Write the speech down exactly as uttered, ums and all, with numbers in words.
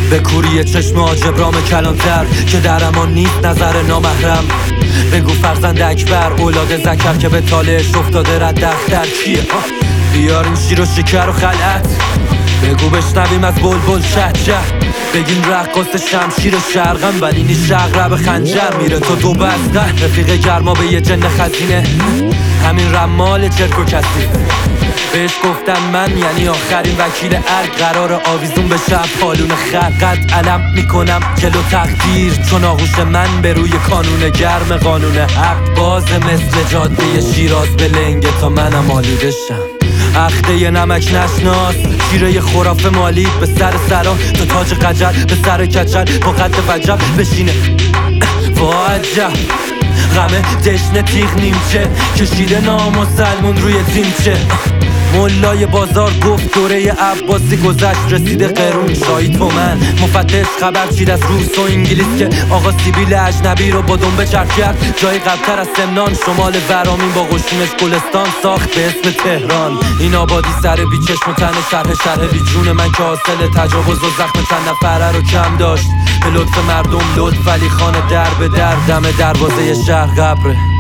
به کوری چشم آجبرام کلانتر که در امان نیست نظر نامحرم. بگو فرزند اکبر اولاد ذکر که به طالعش افتاده رد دختر کیه؟ بیارین شیر و شکر و خلعت، بگو بشنویم از بلبل چه چه. بگین رقاص شمشیر شرقم ولی نی شقرب خنجر میره تو دو بزقه. رفیق گرما به یه جن خزینه، همین رمال چرک و کسی. بهش گفتم من یعنی آخرین وکیل ارگ، قرار آویزون بشه پالون خرقت. علم میکنم جلو تقدیر چون آغوش من به روی کانون گرم قانون حق. باز مثل جاده شیراز به لنگه تا منم آلودشم. اخته یه نمک نشناس، شیره خرافه مالی به سر سرا تا تاج قجر به سر کچل با قد وجب بشینه. واجب غمه جشن تیغ نیمچه کشیده نامسلمون روی تیمچه. ملای بازار گفت دوره عباسی گذشت رسیده قرون شایی تومن. مفتش خبر چید از روس و انگلیس که آقا سیبیل اجنبی رو با دنبه چرک کرد. جایی قبلتر از سمنان شمال ورامین با قشونش گلستان ساخت به اسم تهران. این آبادی سر بی چشم و تن شرح شرح بی جون من که حاصل تجاوز و زخم چند نفره رو کم داشت. به لطف مردم لطف ولی خانه در به در دم دروازه شهر قبره.